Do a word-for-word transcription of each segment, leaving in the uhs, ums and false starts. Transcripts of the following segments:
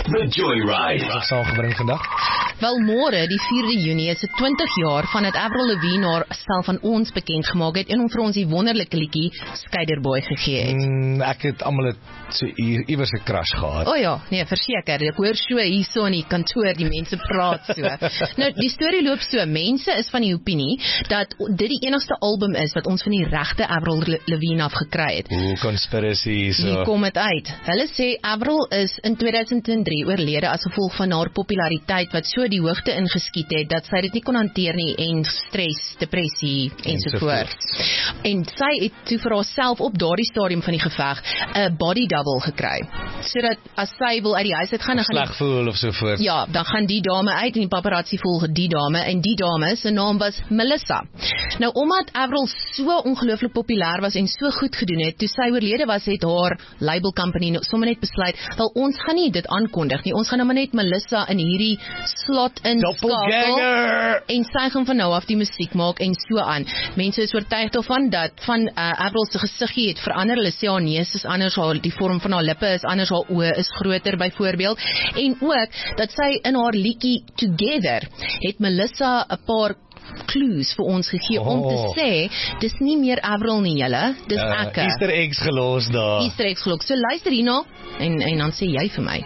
The Joyride. Wat is saamgebring vandag? Wel môre, die vierde Junie, is dit twintig jaar vandat Avril Lavigne haar stel van ons bekend gemaak het en hom vir ons die wonderlike liedjie Skaterboy gegee het. Mm, ek het almal het so iewers 'n crush gehad. O oh ja, nee, verseker, ek hoor so hierso in die kantoor, die mense praat so. Nou, die storie loop so, mense is van die opinie dat dit die enigste album is wat ons van die regte Avril Lavigne af gekry het. Oeh, conspiracy, so. Hier kom het uit. Hulle sê Avril is in tweeduisend drie oorlede as gevolg van haar populariteit wat so die hoogte ingeskiet het, dat sy dit nie kon hanteer nie en stress, depressie ensovoort. En sy het toe vir haarself op daardie stadium van die geveg 'n body double gekry. Sodat as sy wil uit die huis uit gaan, dan gaan sleg voel of so voort. Ja, dan gaan die dame uit en die paparazzi volg die dame en die dame se naam was Melissa. Nou omdat Avril so ongelooflik populêr was en so goed gedoen het, toe sy oorlede was, het haar label company sommer net besluit, wel ons gaan nie dit aankondig nie. Ons gaan nou maar net Melissa in hierdie slot inskakel en sy gaan van nou af die musiek maak en so aan. Mense is oortuig daarvan dat van uh, Avril se gesiggie het verander. Hulle sê haar neus is anders, haar die vorm van haar lippe is anders, haar oë is groter byvoorbeeld. En ook dat sy in haar liedjie Together het Melissa 'n paar clues vir ons gegee oh. om te sê, dis nie meer Avril nie julle, dis uh, ek. Easter eggs gelos daar. Easter eggs gelos. So luister hierna en en dan sê jy vir my.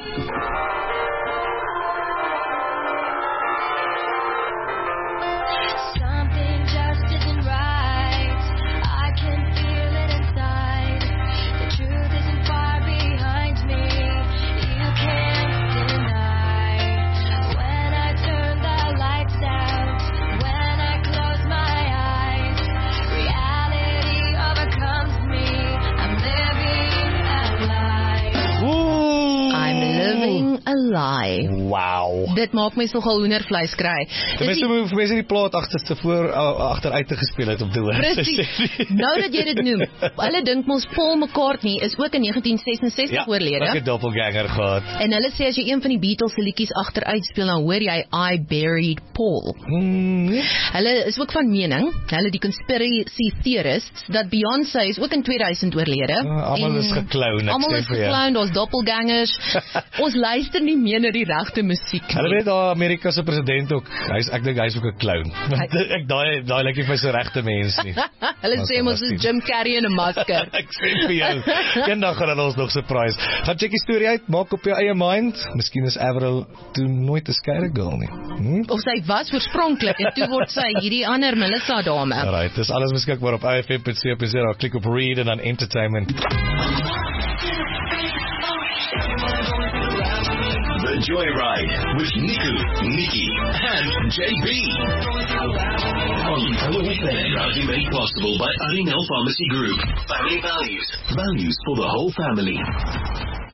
Lie. Wow. Dit maak my so gal hoendervleis kry. Tenminste moet vir mense die plaat agterste voor agteruit te gespeel het op te hoor. Presies. Nou dat jy dit noem. Hulle dink mos Paul McCartney is ook in negentien ses en sestig ja, oorlede. Ja, 'n doppelganger gehad. En hulle sê as jy een van die Beatles se liedjies agteruit speel, dan hoor jy I Buried Paul. Hmm. Hulle is ook van mening, hulle die conspiracy theorists, dat Beyoncé is ook in tweeduisend oorlede. Uh, almal is gekloun. Almal is gekloun, daar's doppelgangers. Ons luister nie meer na die regte musiek nie. Hulle weet daar Amerika se president ook, hy's ek dink hy's ook 'n clown. Ek daai daai lyk nie vir so regte mens nie. Hulle sê mos is Jim Carrey in 'n masker. Ek sê vir jou, eendag gaan hulle ons nog surprise. Gaan check die storie uit, maak op jou eie mind. Miskien is Avril toe nooit 'n skater girl nie. Hm? Of sy was oorspronklik en toe word sy hierdie ander Melissa dame. Alright, dis alles beskikbaar op I F M punt co punt za. Klik op read en dan entertainment. The Joyride with Niku, Nikki, and J B. On L F M, proudly made possible by Arinel Pharmacy Group. Family values. Values for the whole family.